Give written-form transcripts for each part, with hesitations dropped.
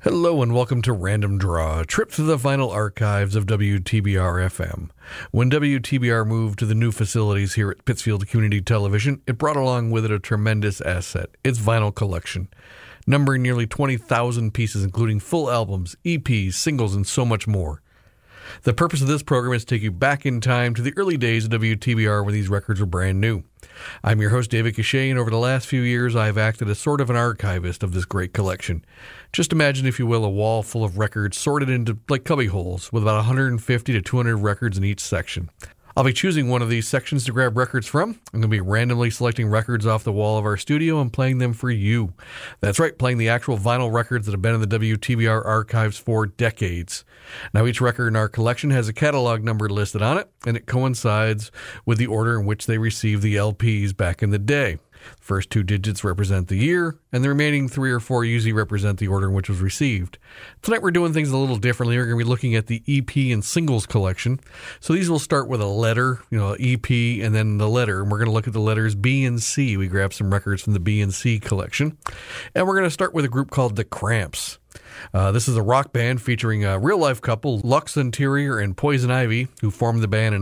Hello and welcome to Random Draw, a trip through the vinyl archives of WTBR-FM. When WTBR moved to the new facilities here at Pittsfield Community Television, it brought along with it a tremendous asset, its vinyl collection, numbering nearly 20,000 pieces, including full albums, EPs, singles, and so much more. The purpose of this program is to take you back in time to the early days of WTBR when these records were brand new. I'm your host, David Cachet, and over the last few years, I've acted as sort of an archivist of this great collection. Just imagine, if you will, a wall full of records sorted into like cubby holes with about 150 to 200 records in each section. I'll be choosing one of these sections to grab records from. I'm going to be randomly selecting records off the wall of our studio and playing them for you. That's right, playing the actual vinyl records that have been in the WTBR archives for decades. Now, each record in our collection has a catalog number listed on it, and it coincides with the order in which they received the LPs back in the day. The first two digits represent the year, and the remaining three or four usually represent the order in which it was received. Tonight we're doing things a little differently. We're going to be looking at the EP and singles collection. So these will start with a letter, EP, and then the letter. And we're going to look at the letters B and C. We grabbed some records from the B and C collection. And we're going to start with a group called The Cramps. This is a rock band featuring a real-life couple, Lux Interior and Poison Ivy, who formed the band in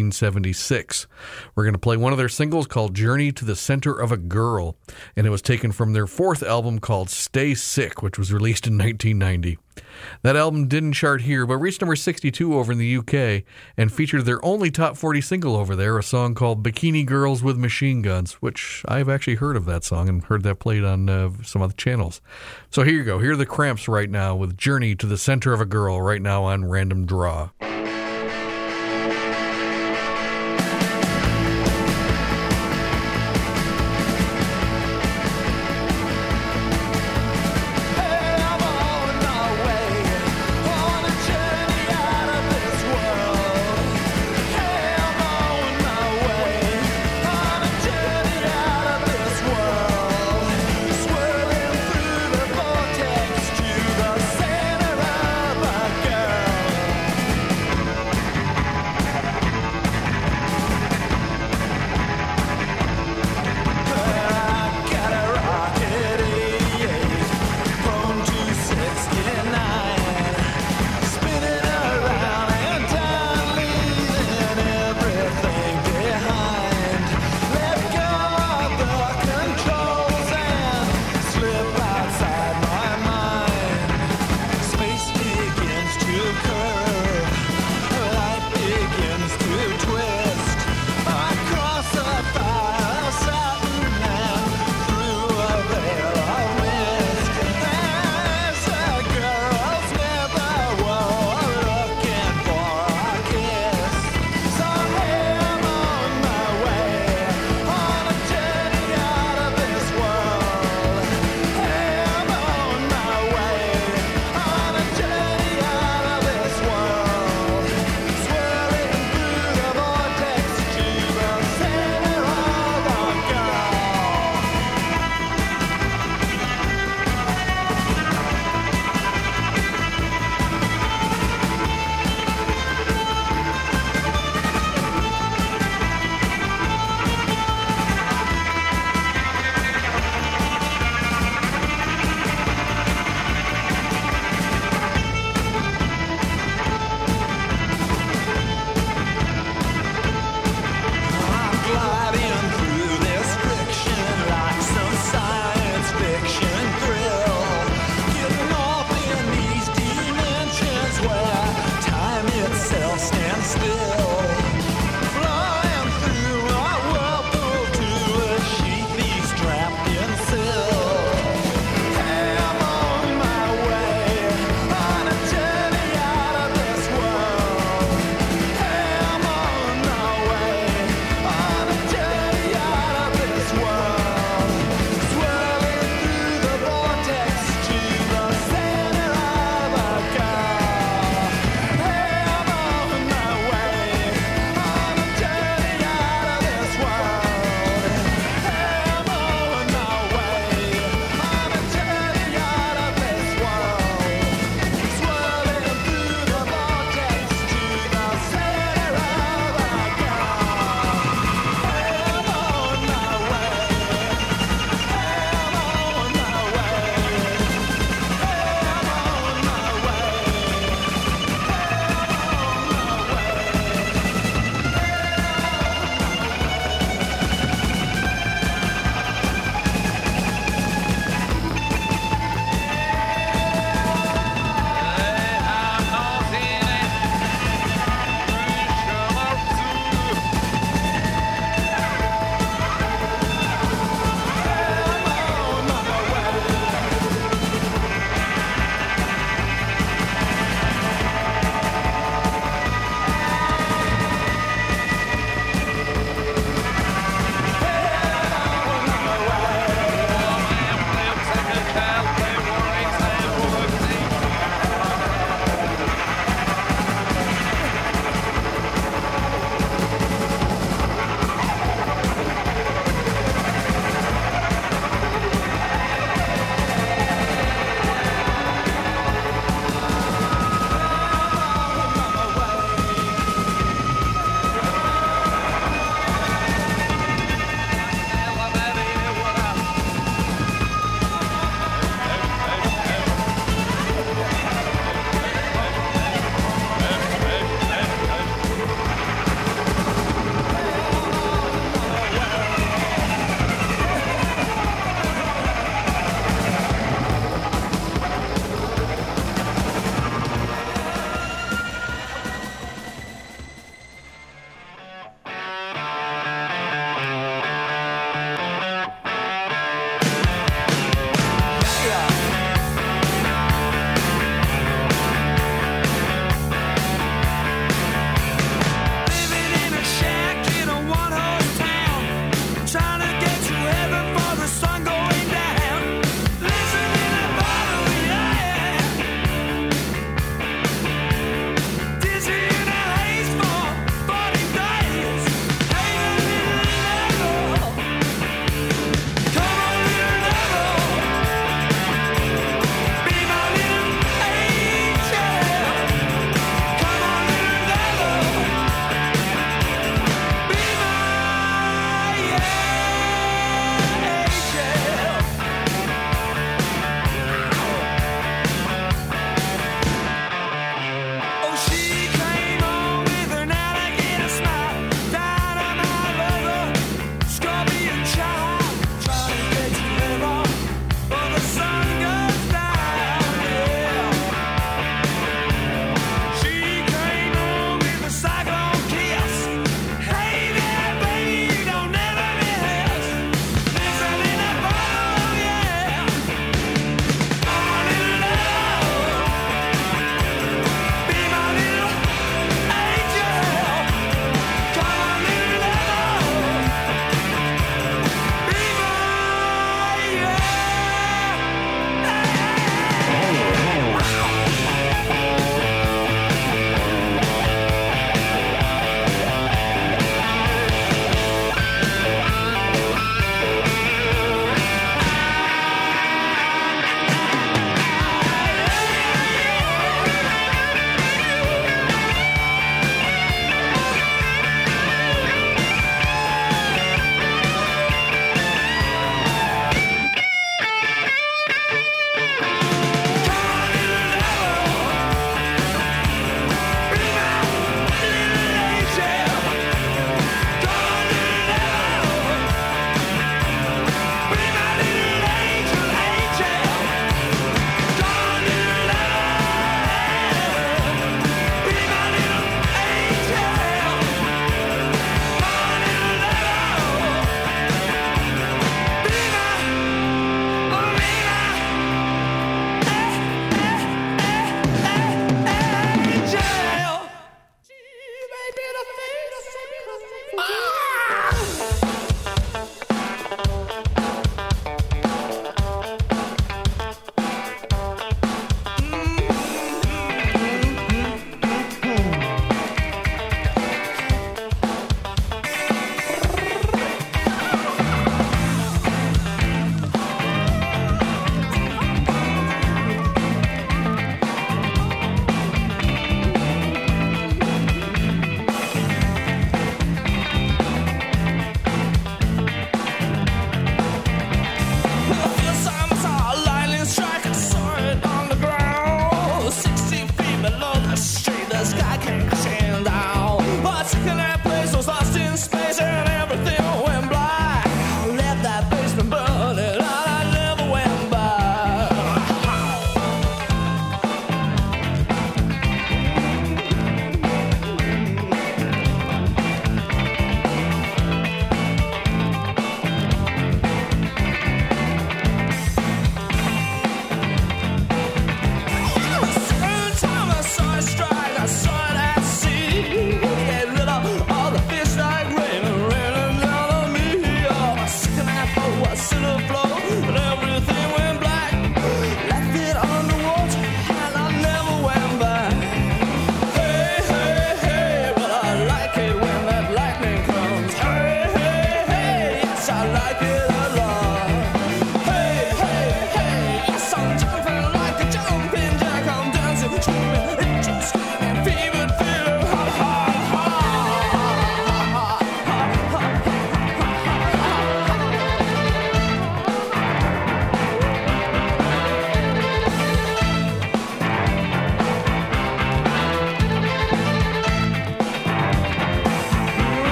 1976. We're going to play one of their singles called Journey to the Center of a Girl, and it was taken from their fourth album called Stay Sick, which was released in 1990. That album didn't chart here, but reached number 62 over in the UK and featured their only top 40 single over there, a song called Bikini Girls with Machine Guns, which I've actually heard of that song and heard that played on some other channels. So here you go. Here are the Cramps right now with Journey to the Center of a Girl right now on Random Draw. Vortex to the center of a girl.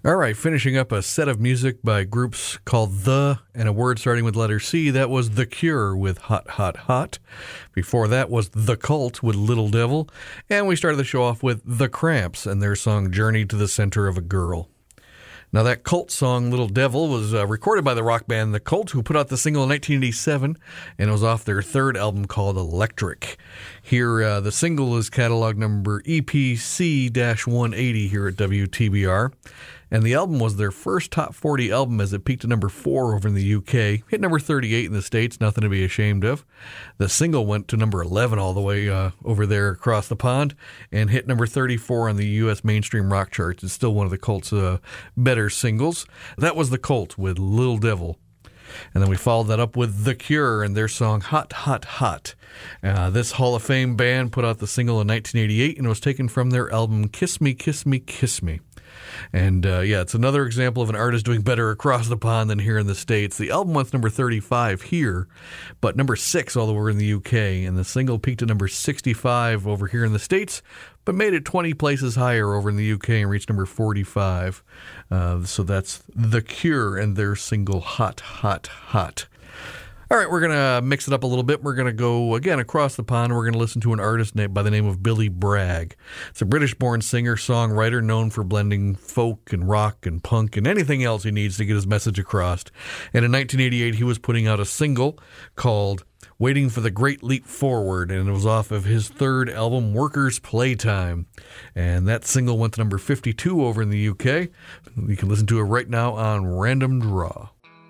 All right, finishing up a set of music by groups called The, and a word starting with letter C. That was The Cure with Hot, Hot, Hot. Before that was The Cult with Little Devil. And we started the show off with The Cramps and their song Journey to the Center of a Girl. Now, that Cult song, Little Devil, was recorded by the rock band The Cult, who put out the single in 1987, and it was off their third album called Electric. Here, the single is catalog number EPC-180 here at WTBR, and the album was their first top 40 album as it peaked at number 4 over in the UK, hit number 38 in the States, nothing to be ashamed of. The single went to number 11 all the way over there across the pond, and hit number 34 on the US mainstream rock charts. It's still one of the Cult's better singles. That was The Cult with Little Devil. And then we followed that up with The Cure and their song Hot, Hot, Hot. This Hall of Fame band put out the single in 1988 and it was taken from their album Kiss Me, Kiss Me, Kiss Me. And it's another example of an artist doing better across the pond than here in the States. The album went number 35 here, but number 6 all over in the UK. And the single peaked at number 65 over here in the States, but made it 20 places higher over in the UK and reached number 45. So that's The Cure and their single Hot, Hot, Hot. All right, we're going to mix it up a little bit. We're going to go, again, across the pond. We're going to listen to an artist by the name of Billy Bragg. It's a British-born singer-songwriter known for blending folk and rock and punk and anything else he needs to get his message across. And in 1988, he was putting out a single called Waiting for the Great Leap Forward, and it was off of his third album, Workers' Playtime. And that single went to number 52 over in the UK. You can listen to it right now on Random Draw.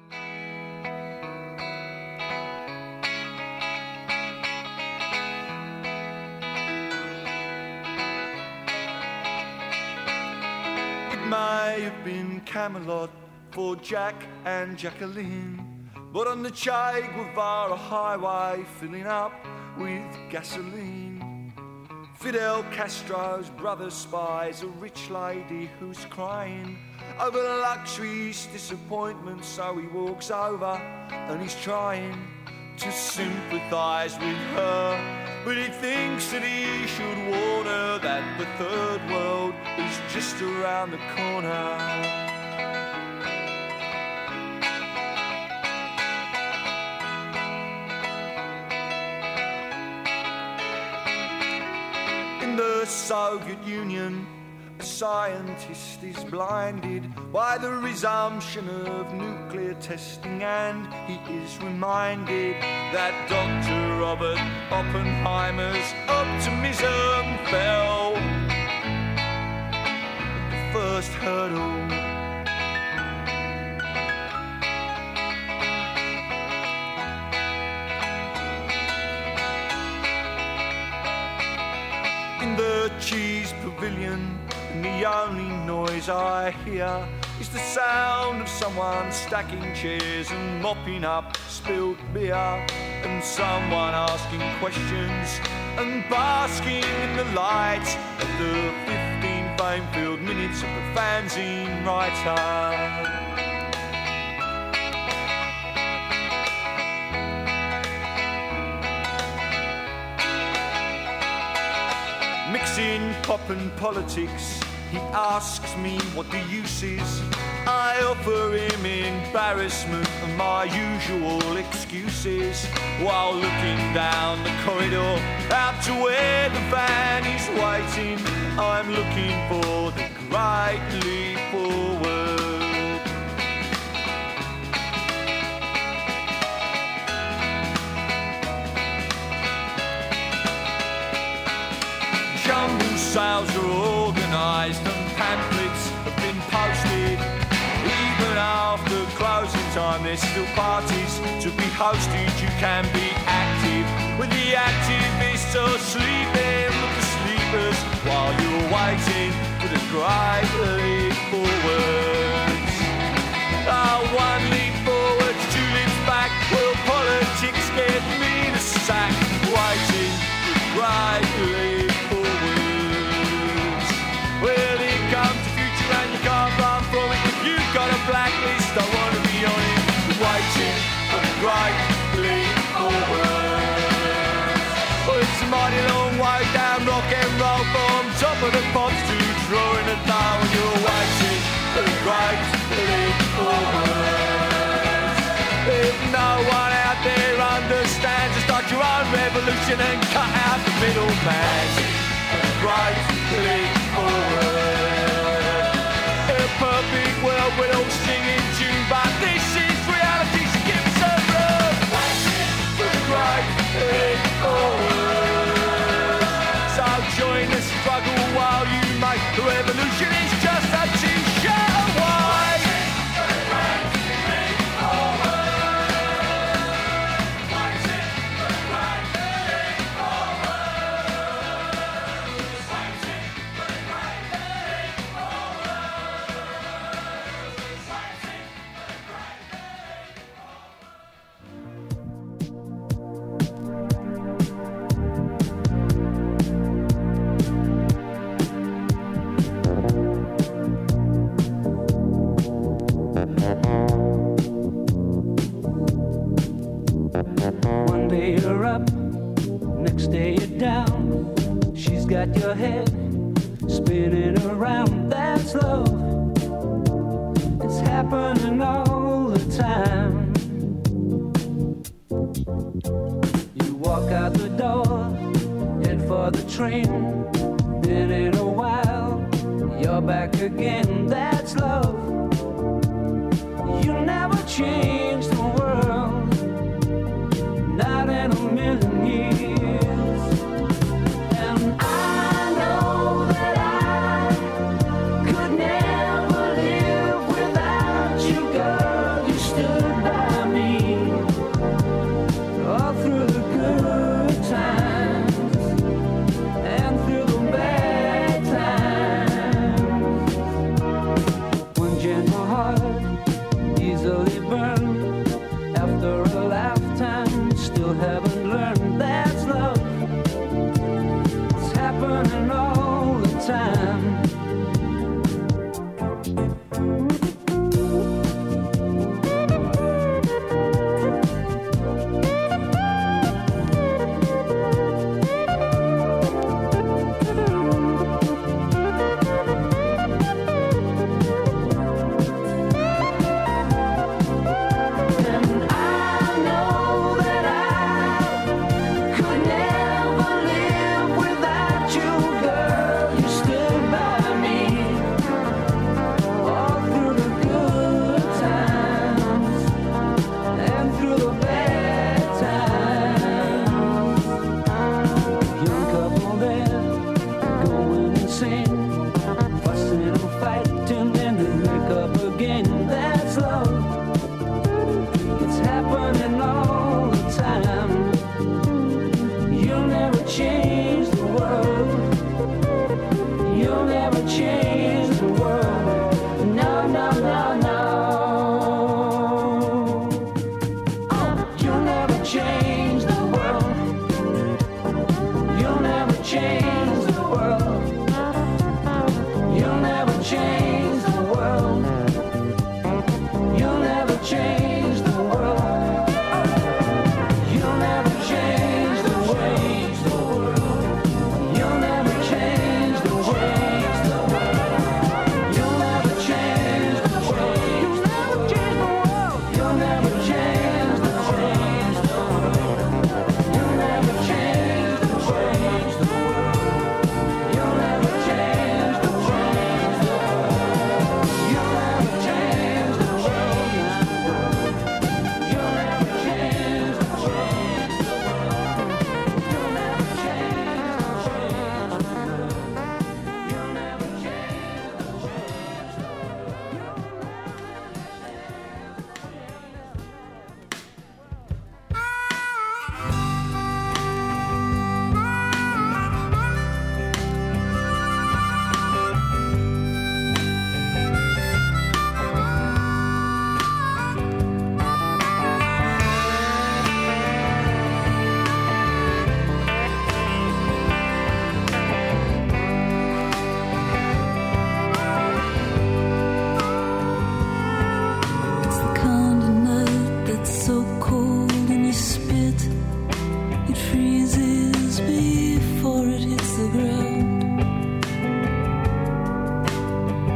May have been Camelot for Jack and Jacqueline, but on the Che Guevara highway filling up with gasoline. Fidel Castro's brother spies a rich lady who's crying over the luxury's disappointment, so he walks over and he's trying to sympathise with her, but he thinks that he should warn her that the third world is just around the corner. In the Soviet Union, a scientist is blinded by the resumption of nuclear testing, and he is reminded that Dr. Robert Oppenheimer's optimism fell at the first hurdle. In the cheese pavilion, and the only noise I hear is the sound of someone stacking chairs and mopping up spilled beer, and someone asking questions and basking in the light of the 15 fame-filled minutes of the fanzine writer. Mixing pop and politics, he asks me what the use is. I offer him embarrassment and my usual excuses, while looking down the corridor out to where the van is waiting. I'm looking for the great leap forward. Jumble sales are organised and pamphlets have been posted. Even after closing time there's still parties to be hosted. You can be active when the activists are sleeping. Look at sleepers while you're waiting for the great leap forwards. One leap forwards, 2 leaps back. Will politics get me the sack? Waiting for the great leap forwards. Well, here comes the future and you can't run from it. If you've got a blacklist, I want to be on it. Waiting for the great leap forwards. Well, it's a mighty long way down rock and roll from top of the pops to drawing a thou, and you're waiting for the great no one out there understands. Just start your own revolution and cut out the middleman. Great leap forward. In a perfect world we'd all sing in tune, but this is reality, so give us a room. For the great leap forward. So join the struggle while you make the revolution is just a t-shirt away. One day you're up, next day you're down. She's got your head spinning around. That's love. It's happening all the time. You walk out the door, head for the train. Then in a while, you're back again. That's love. You never change the world. Not in a million years. And I know that I could never live without you, girl. You stood by me all through the good times and through the bad times. One gentle heart, easily burned after a lifetime. Still haven't learned that's love. It's happening all the time.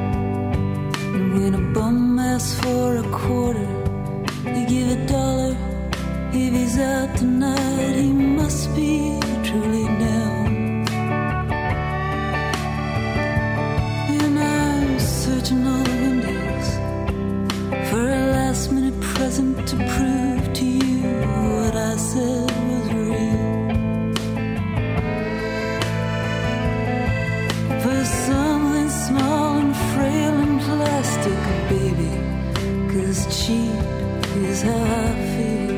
When a bum asks for a quarter, you give $1. If he's out tonight, he must be truly down. And I'm searching all the windows for a last minute present to prove to you what I said was real. For something small and frail and plastic, baby, 'cause cheap is how I feel.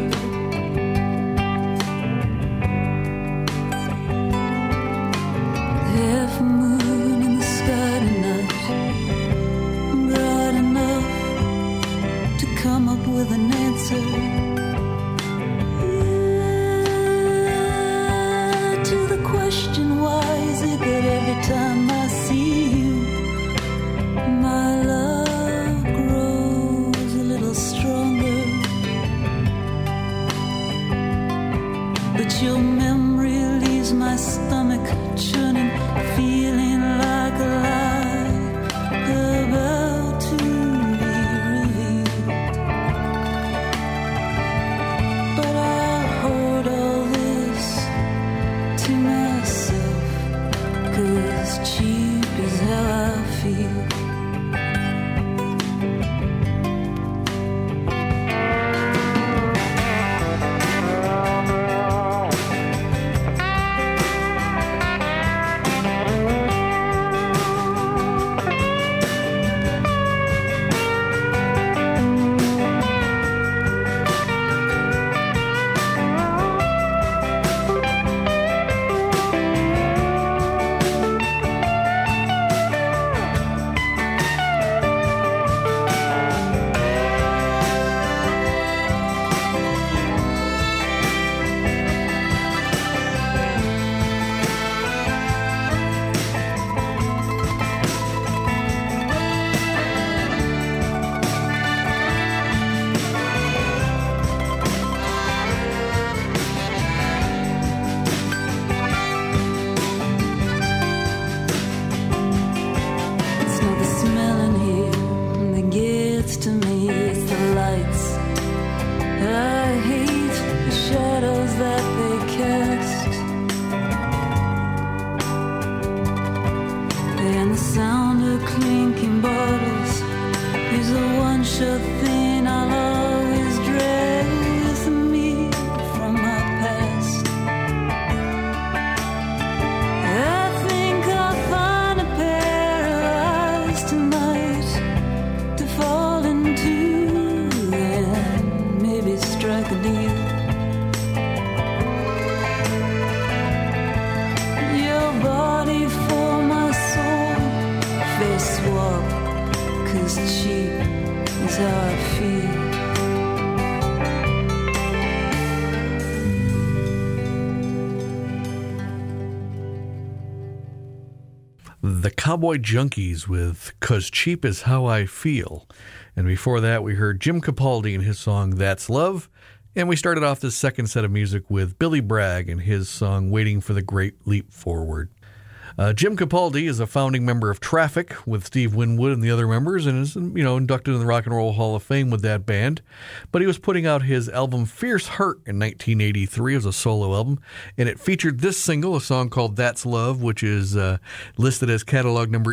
Half moon in the sky tonight, bright enough to come up with an answer. Yeah, to the question, why is it that every time I see you, my love grows a little stronger? But your memory leaves my stomach churning, feeling like a lie about to be revealed. But I hold all this to myself, 'cause cheap is how I feel. The Cowboy Junkies with 'Cause Cheap Is How I Feel. And before that, we heard Jim Capaldi and his song That's Love. And we started off this second set of music with Billy Bragg and his song Waiting for the Great Leap Forward. Jim Capaldi is a founding member of Traffic with Steve Winwood and the other members, and is, inducted in the Rock and Roll Hall of Fame with that band. But he was putting out his album Fierce Heart in 1983 as a solo album, and it featured this single, a song called That's Love, which is listed as catalog number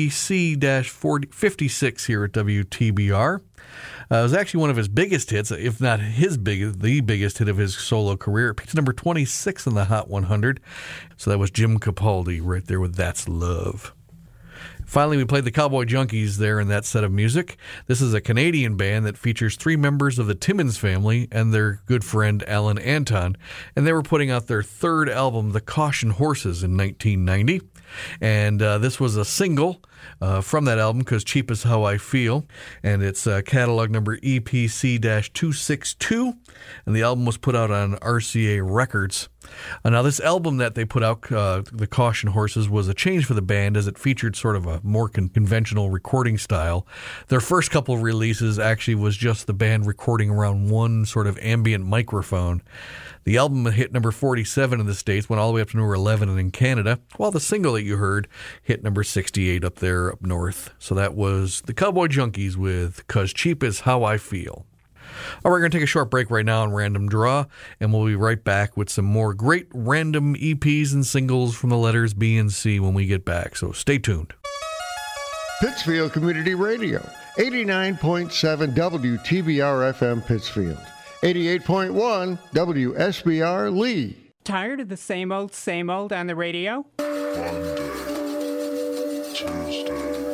EPC-56 here at WTBR. It was actually one of his biggest hits, if not the biggest hit of his solo career. It peaked number 26 in the Hot 100. So that was Jim Capaldi right there with That's Love. Finally, we played the Cowboy Junkies there in that set of music. This is a Canadian band that features three members of the Timmins family and their good friend Alan Anton. And they were putting out their third album, The Caution Horses, in 1990. And this was a single from that album, 'Cause Cheap Is How I Feel. And it's catalog number EPC-262. And the album was put out on RCA Records. Now, this album that they put out, The Caution Horses, was a change for the band as it featured sort of a more conventional recording style. Their first couple of releases actually was just the band recording around one sort of ambient microphone. The album hit number 47 in the States, went all the way up to number 11 in Canada, while the single that you heard hit number 68 up there up north. So that was the Cowboy Junkies with 'Cause Cheap Is How I Feel. All right, we're going to take a short break right now on Random Draw, and we'll be right back with some more great random EPs and singles from the letters B and C when we get back, so stay tuned. Pittsfield Community Radio, 89.7 WTBR FM Pittsfield, 88.1 WSBR Lee. Tired of the same old on the radio? Monday, Tuesday,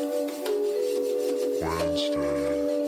Wednesday,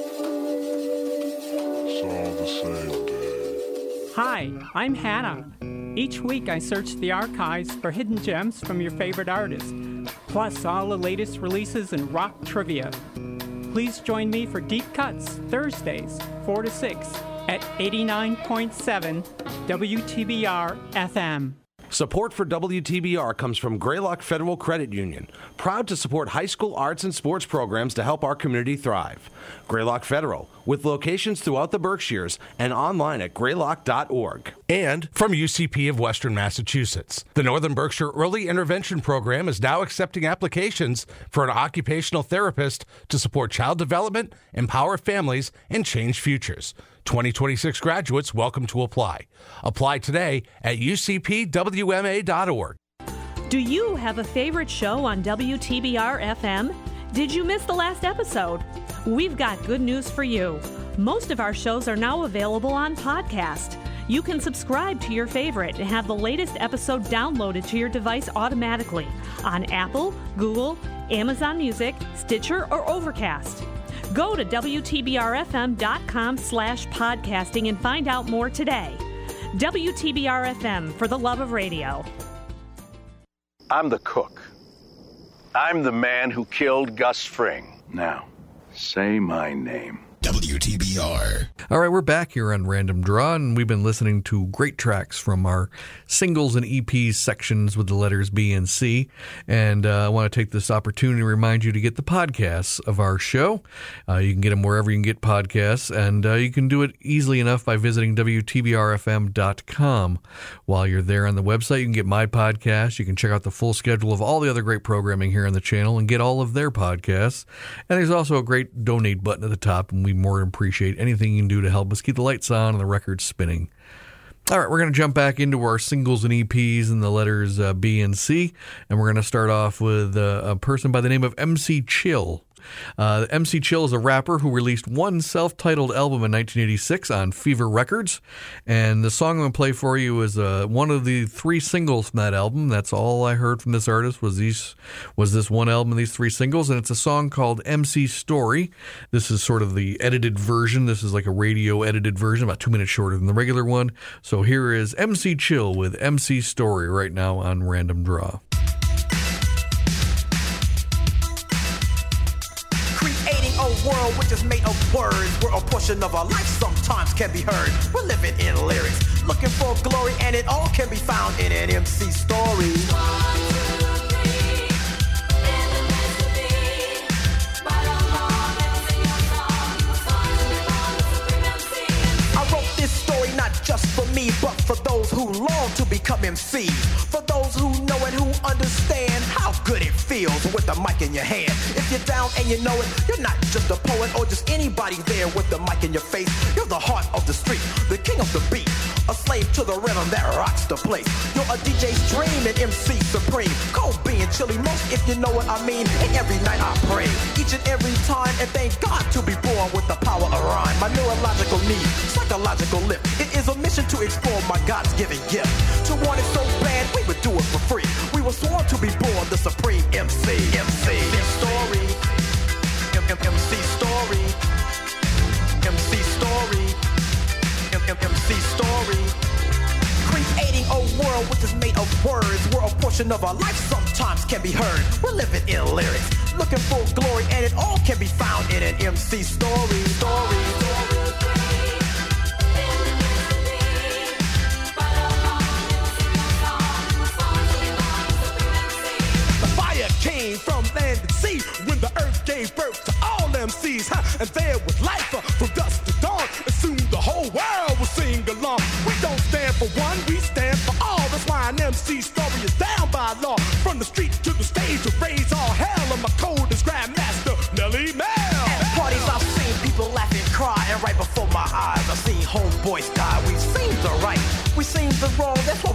it's all the same day. Hi, I'm Hannah. Each week I search the archives for hidden gems from your favorite artists, plus all the latest releases and rock trivia. Please join me for Deep Cuts, Thursdays, 4 to 6, at 89.7 WTBR FM. Support for WTBR comes from Greylock Federal Credit Union, proud to support high school arts and sports programs to help our community thrive. Greylock Federal, with locations throughout the Berkshires and online at greylock.org. And from UCP of Western Massachusetts, the Northern Berkshire Early Intervention Program is now accepting applications for an occupational therapist to support child development, empower families, and change futures. 2026 graduates welcome to apply. Apply today at ucpwma.org. Do you have a favorite show on WTBR FM? Did you miss the last episode? We've got good news for you. Most of our shows are now available on podcast. You can subscribe to your favorite and have the latest episode downloaded to your device automatically on Apple, Google, Amazon Music, Stitcher, or Overcast. Go to WTBRFM.com/podcasting and find out more today. WTBR FM, for the love of radio. I'm the cook. I'm the man who killed Gus Fring. Now, say my name. WTBR. All right, we're back here on Random Draw, and we've been listening to great tracks from our singles and EPs sections with the letters B and C. And I want to take this opportunity to remind you to get the podcasts of our show. You can get them wherever you can get podcasts, and you can do it easily enough by visiting WTBRFM.com. While you're there on the website, you can get my podcast. You can check out the full schedule of all the other great programming here on the channel and get all of their podcasts. And there's also a great donate button at the top, and we more appreciate anything you can do to help us keep the lights on and the records spinning. All right, we're going to jump back into our singles and EPs and the letters B and C, and we're going to start off with a person by the name of MC Chill. MC Chill is a rapper who released one self-titled album in 1986 on Fever Records, and the song I'm going to play for you is one of the three singles from that album. That's all I heard from this artist was this one album and these three singles, and it's a song called MC Story. This is sort of the edited version. This is like a radio edited version, about 2 minutes shorter than the regular one. So here is MC Chill with MC Story right now on Random Draw. A world which is made of words, where a portion of our life sometimes can be heard. We're living in lyrics, looking for glory, and it all can be found in an MC story. 1, 2, 3, in the place to be. Right along and sing your song. I wrote this story not just for me, but for those who long to become MCs. For those who know and who understand how good it feels with the mic in your hand. If you're down and you know it, you're not just a poet or just anybody there with the mic in your face. You're the heart of the street, the king of the beat, a slave to the rhythm that rocks the place. You're a DJ's dream and MC supreme. Cold being chilly most, if you know what I mean. And every night I pray, each and every time, and thank God to be born with the power of rhyme. My neurological need, psychological lift. It is a mission to explore my God's given gift. To want it so bad, we would do it for free. We were sworn to be born the supreme MC. MC story. MC story. MC story. MC story. Creating a world which is made of words, where a portion of our life sometimes can be heard. We're living in lyrics, looking for glory, and it all can be found in an MC story. Story. Came from land and sea when the earth gave birth to all MCs, and there was life from dusk to dawn, and soon the whole world will sing along. We don't stand for one, we stand for all. That's why an MC story is down by law. From the street to the stage to raise all hell, and my code is Grandmaster Nelly Mel. At parties I've seen people laugh and cry, and right before my eyes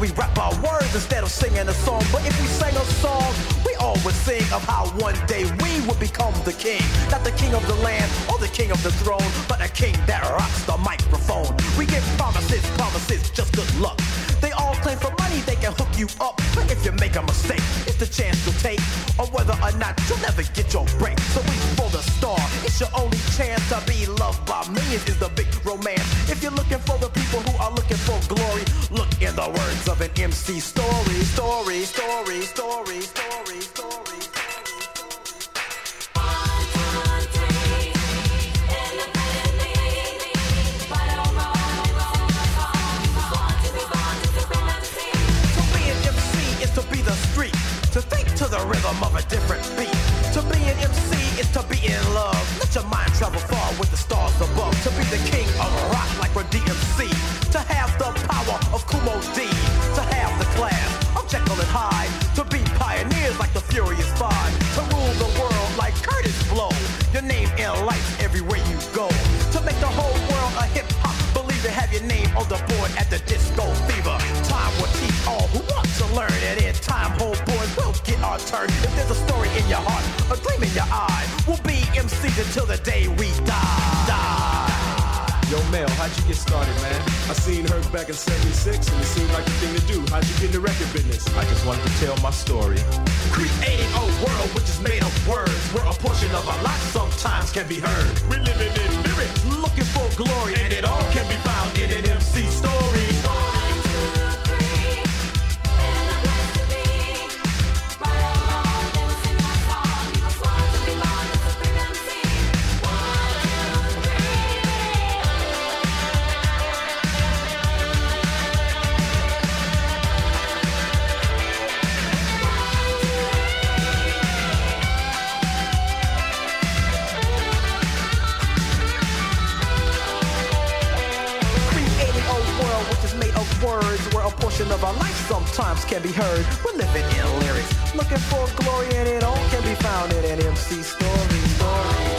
we rap our words instead of singing a song. But if we sang a song, we all would sing of how one day we would become the king. Not the king of the land or the king of the throne, but a king that rocks the microphone. We give promises, just good luck. They all claim for money they can hook you up. But if you make a mistake, it's the chance you'll take, or whether or not you'll never get your break. So reach for the star. It's your only chance to be loved by millions is the big romance. If you're looking for the people who are looking for glory, look in the words of an MC story, story, story, story, story, story. To be the street, to think to the rhythm of a different beat. To be an MC is to be in love. Let your mind travel far with the stars above. To be the king of rock like a DMC. To have the power of Kumo D. To have the class of Jekyll and Hyde. To be pioneers like the Furious Five. To rule the world like Curtis Blow. Your name in lights everywhere you go. To make the whole world a hip-hop believer. Have your name on the board at the Disco Fever. Time will teach all who want to learn. And in time, homeboys will get our turn. If there's a story in your heart, a dream in your eye, we'll be MCs until the day we die. Yo, Mel, how'd you get started, man? I seen Herc back in 76 and it seemed like the thing to do. How'd you get in the record business? I just wanted to tell my story. Creating a world which is made of words, where a portion of our life sometimes can be heard. We're living in lyrics, looking for glory, and it all can be found in an MC story. Words where a portion of our life sometimes can be heard. We're living in lyrics, looking for glory, and it all can be found in an MC story.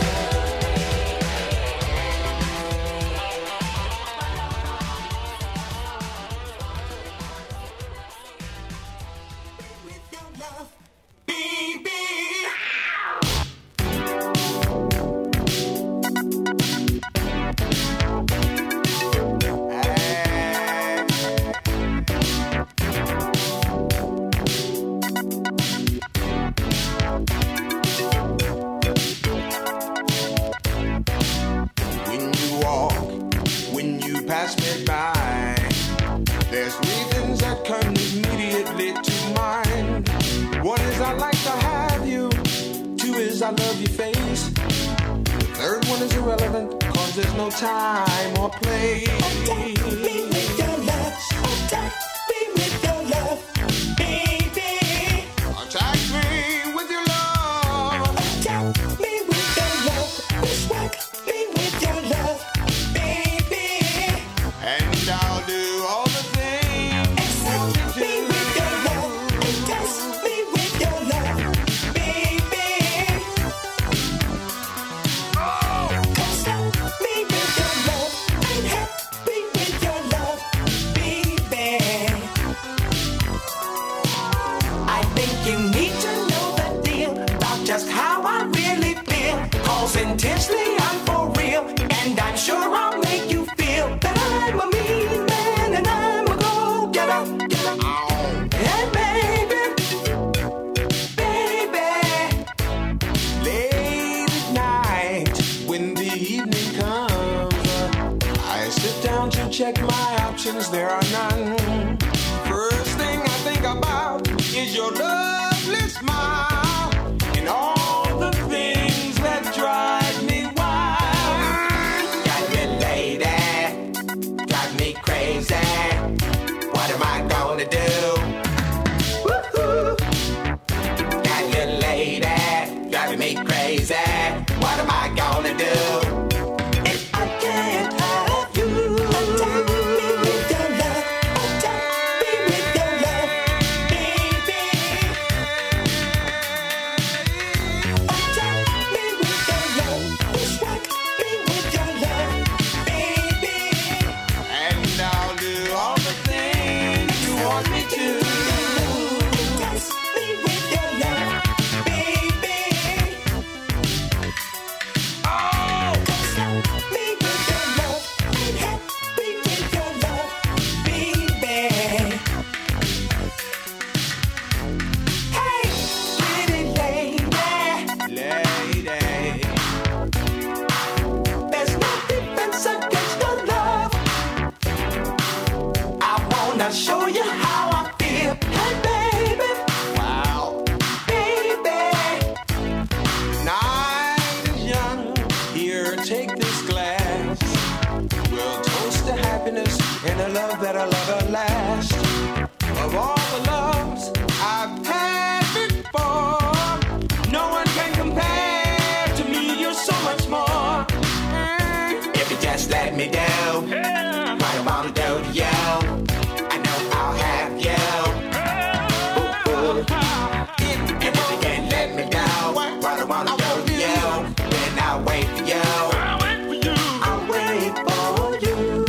Time or place. Attack me with your love. Attack me with your love, baby. Attack me with your love. Attack me with your love. Bushwhack me with your love, baby. And I'll do all the things. Accept me with your love. And test me with your love, baby. Oh, accept me with your love. And help me with your love, baby. I think you need to know the deal about just how I really feel. 'Cause intensely I'm for real, and I'm sure I'll make you feel that I'm a mean man and I'm a go-getter. And baby, late at night when the evening comes, I sit down to check my options, there are none. First thing I think about is your lovely smile and all the things that drive me wild. Got me lady, got me crazy. What am I gonna do? Woo-hoo. Got me lady, driving me crazy. What am I gonna do? If I can't have you, attack me with your love. Attack me with your love, baby. that I'll ever last. Of all the loves I've had before, no one can compare to me. You're so much more. If you just let me down, what I wanna do to you, I know I'll have you. Ooh, ooh. If you can't let me down, what I wanna do to you, then I'll wait for you. I'll wait for you.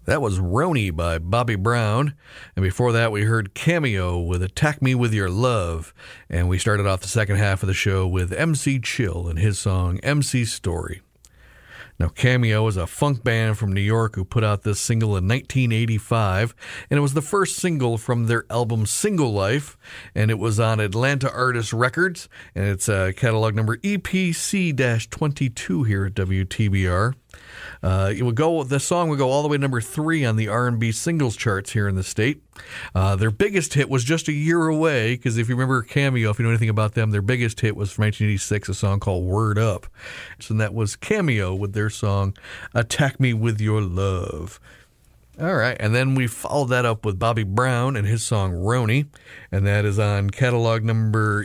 That was Roni by Bobby Brown. And before that, we heard Cameo with Attack Me With Your Love. And we started off the second half of the show with MC Chill and his song MC Story. Now, Cameo is a funk band from New York who put out this single in 1985, and it was the first single from their album Single Life, and it was on Atlanta Artists Records, and it's catalog number EPC-22 here at WTBR. The song would go all the way to number 3 on the R&B singles charts here in the state. Their biggest hit was just a year away, because if you remember Cameo, if you know anything about them, their biggest hit was from 1986, a song called Word Up. And that was Cameo with their song Attack Me With Your Love. All right, and then we followed that up with Bobby Brown and his song Roni, and that is on catalog number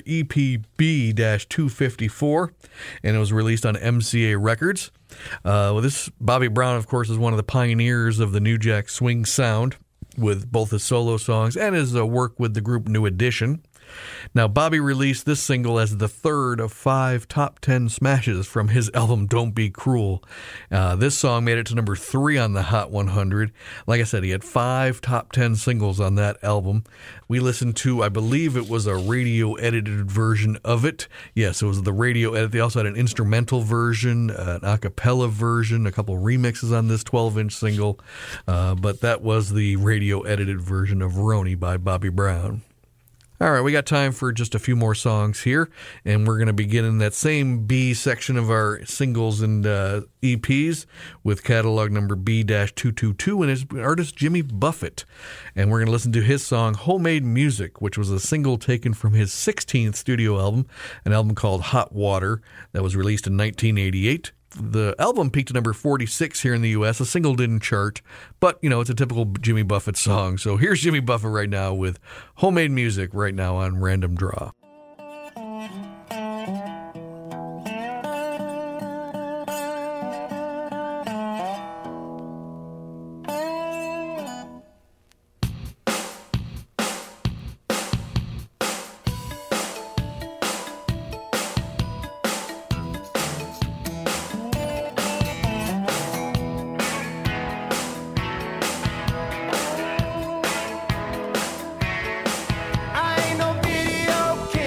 EPB-254, and it was released on MCA Records. This Bobby Brown, of course, is one of the pioneers of the New Jack Swing sound with both his solo songs and his work with the group New Edition. Now, Bobby released this single as the third of 5 top 10 smashes from his album Don't Be Cruel. This song made it to number 3 on the Hot 100. Like I said, he had 5 top 10 singles on that album. We listened to, I believe it was a radio-edited version of it. Yes, it was the radio edit. They also had an instrumental version, an a cappella version, a couple remixes on this 12-inch single. But that was the radio-edited version of Roni by Bobby Brown. All right, we got time for just a few more songs here, and we're going to begin in that same B section of our singles and EPs with catalog number B-222 and his artist Jimmy Buffett. And we're going to listen to his song Homemade Music, which was a single taken from his 16th studio album, an album called Hot Water that was released in 1988. The album peaked at number 46 here in the U.S. A single didn't chart, but, it's a typical Jimmy Buffett song. So here's Jimmy Buffett right now with Homemade Music right now on Random Draw. I ain't no video kid.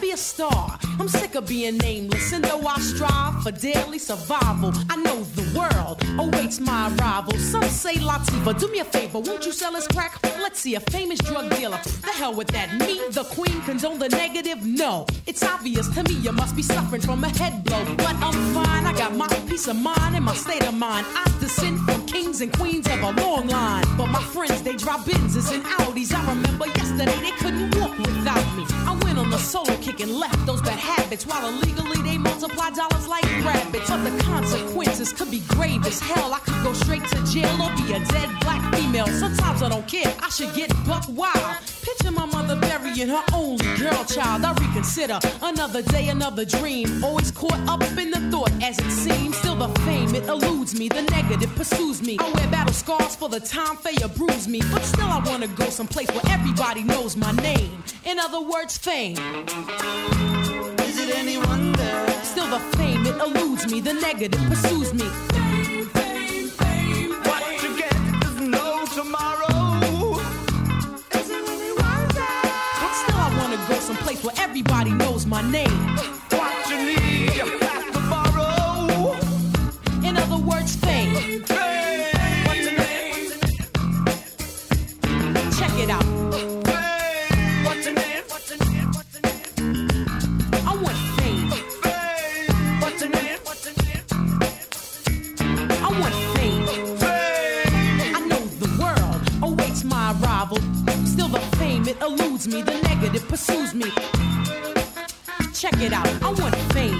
be a star. I'm sick of being nameless, and though I strive for daily survival, I know the world awaits my arrival. Some say Latifah, do me a favor, won't you sell us crack? Let's see, a famous drug dealer. The hell with that. Me, the queen, condone the negative? No. It's obvious to me you must be suffering from a head blow. But I'm fine, I got my peace of mind and my state of mind. I descend from kings and queens of a long line. But my friends, they drive Benzes and Audis. I remember yesterday they couldn't walk without me. I went on the solo kick and left those bad habits, while illegally they multiply dollars like rabbits. But the consequences could be grave as hell. I could go straight to jail or be a dead black female. Sometimes I don't care, I should get buck wild. Picture my mother burying her only girl child. I reconsider, another day, another dream. Always caught up in the thought as it seems. Still the fame, it eludes me, the negative pursues me. I wear battle scars for the time Faya bruised me. But still I wanna go someplace where everybody knows my name. In other words, fame. Is it any wonder? Still the fame, it eludes me, the negative pursues me. Fame, fame, fame, what you get is no tomorrow. Is it any wonder? But still I wanna go someplace where everybody knows my name. What you need, you have to borrow. In other words, fame. Fame. What's your name? Check it out. Fame. What's your name? What's your name? What's your name? I want fame. Fame. What's your name? What's your name? I want fame. Fame. I know the world awaits my arrival. Still the fame, it eludes me, the negative pursues me. Check it out, I want fame.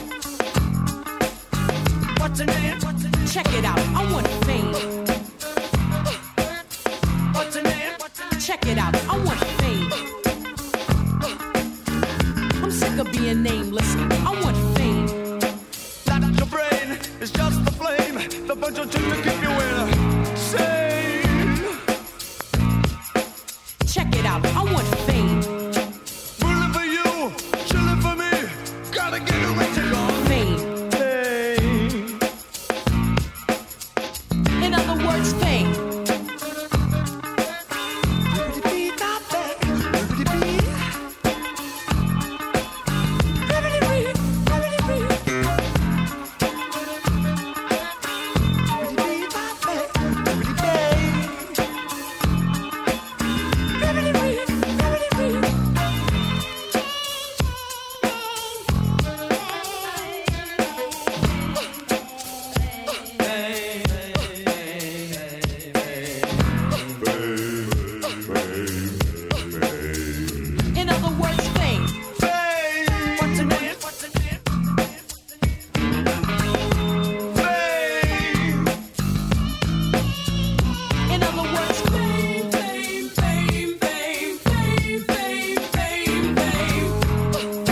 What's your name? What's your name? Check it out, I want fame. What's your name? What's your name? Check it out, I want fame. I'm sick of being nameless, I want fame. That your brain is just the flame, the bunch of children to keep you insane. Check it out, I want fame. Bullet for you, chilling for me, gotta get it right to go. Fame. In other words, fame. In other words, fame. Fame. What's your name? What's your name? Fame. In other words, fame, fame, fame, fame, fame, fame, fame, fame,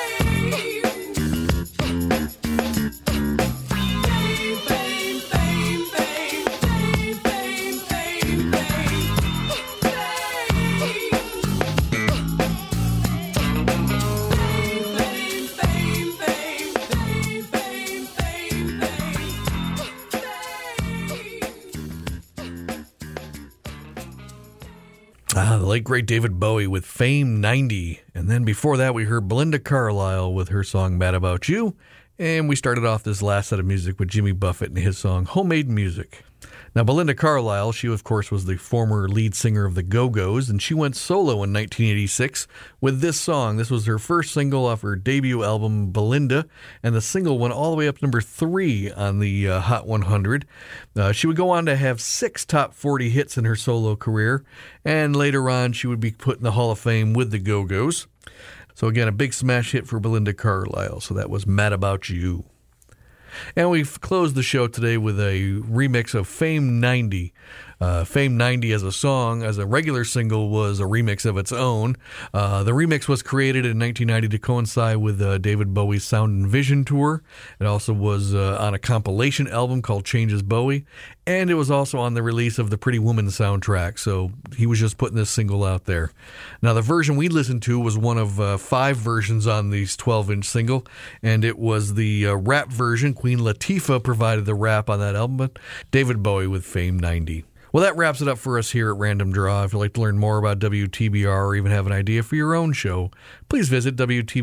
The late great David Bowie with Fame 90. And then before that, we heard Belinda Carlisle with her song Mad About You. And we started off this last set of music with Jimmy Buffett and his song Homemade Music. Now, Belinda Carlisle, she, of course, was the former lead singer of the Go-Go's, and she went solo in 1986 with this song. This was her first single off her debut album, Belinda, and the single went all the way up to number 3 on the Hot 100. She would go on to have 6 top 40 hits in her solo career, and later on she would be put in the Hall of Fame with the Go-Go's. So again, a big smash hit for Belinda Carlisle. So that was Mad About You. And we've closed the show today with a remix of Fame 90. Fame 90 as a song, as a regular single, was a remix of its own. The remix was created in 1990 to coincide with David Bowie's Sound and Vision tour. It also was on a compilation album called Changes Bowie. And it was also on the release of the Pretty Woman soundtrack. So he was just putting this single out there. Now, the version we listened to was one of 5 versions on this 12-inch single. And it was the rap version. Queen Latifah provided the rap on that album. But David Bowie with Fame 90. Well, that wraps it up for us here at Random Draw. If you'd like to learn more about WTBR or even have an idea for your own show, please visit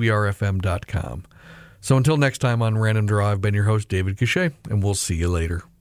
WTBRFM.com. So until next time on Random Draw, I've been your host, David Cachet, and we'll see you later.